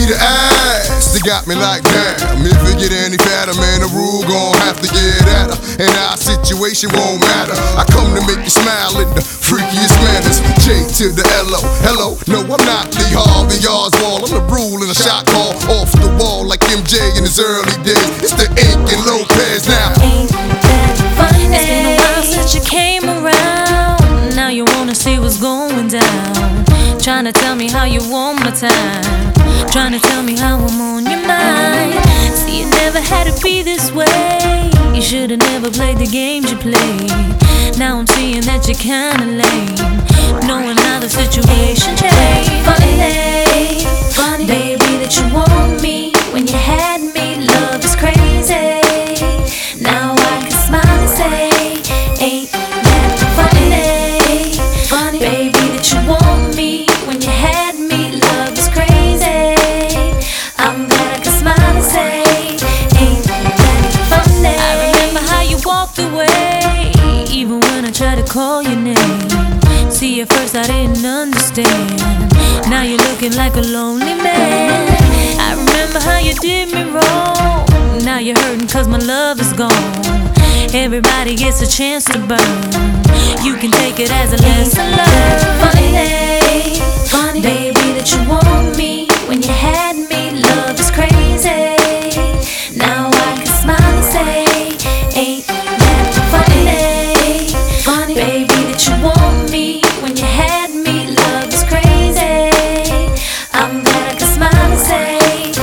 the ass that got me like damn. If it get any fatter, man, the rule gon' have to get at her, and our situation won't matter. I come to make you smile in the freakiest manners. J to the L-O, hello. No, I'm not Lee Harvey Oswald. I'm the rule in a shot call off the wall like MJ in his early days. It's the Ink and Lopez now. Ain't that funny? It's been a while since you came around. Now you wanna see what's going down. Trying to tell me how you want my time. Trying to tell me how I'm on your mind. See, it never had to be this way. You should've never played the games you played. Now I'm seeing that you're kinda lame, knowing how the situation changed. Funny, funny, baby, that you want me when you had me. Love is crazy. Now I can smile and say, ain't that funny? Funny, baby, that you want me when you had me. Love is crazy. I'm glad I can smile and say, ain't that funny? I remember how you walked away, even when I tried to call your name. See, at first I didn't understand. Now you're looking like a lonely man. I remember how you did me wrong. Now you're hurting cause my love is gone. Everybody gets a chance to burn. You can take it as a lesson learned. Funny, funny, baby, that you want me when you had me. Love is crazy. Now I can smile and say, ain't that funny? Funny, baby, that you want me when you had me. Love is crazy. I'm glad I can smile and say,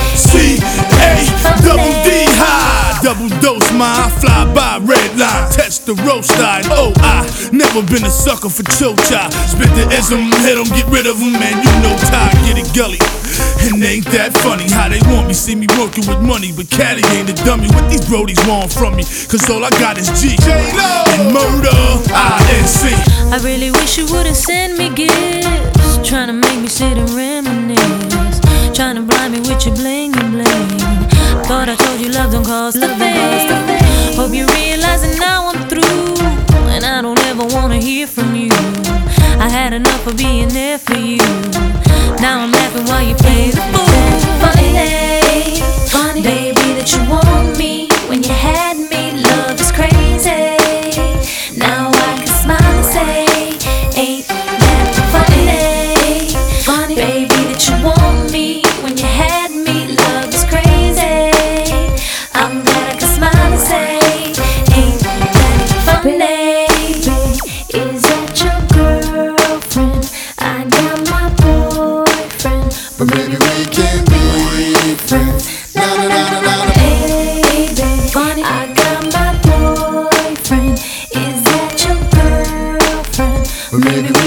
C-A-double-D high, double dose my fly by red line, touch the roast line. Oh, I never been a sucker for chocha. Spit the ism, hit 'em, get rid of 'em, man. You know Ty, get it gully. And ain't that funny how they want me, see me working with money, but Caddy ain't a dummy. What these brodies want from me, cause all I got is G and murder, I-N-C. I really wish you wouldn't send me gifts, trying to make me sit and reminisce, trying to blind me with your bling and bling. Thought I told you love don't cost a thing. Hope you realizing now I'm through, and I don't ever wanna hear from you. I had enough of being there for you. Now I'm laughing while you play the fool. Funny, funny, baby, that you want me when you had me. Love is crazy. Now I can smile and say, ain't that funny? Funny, baby, that you want me when you had me. Love is crazy. I'm glad I can smile and say, ain't that funny? Is that your girlfriend? I got my boyfriend, But maybe we can be friends. Na na na na na. baby, funny. I got my boyfriend. Is that your girlfriend? But maybe we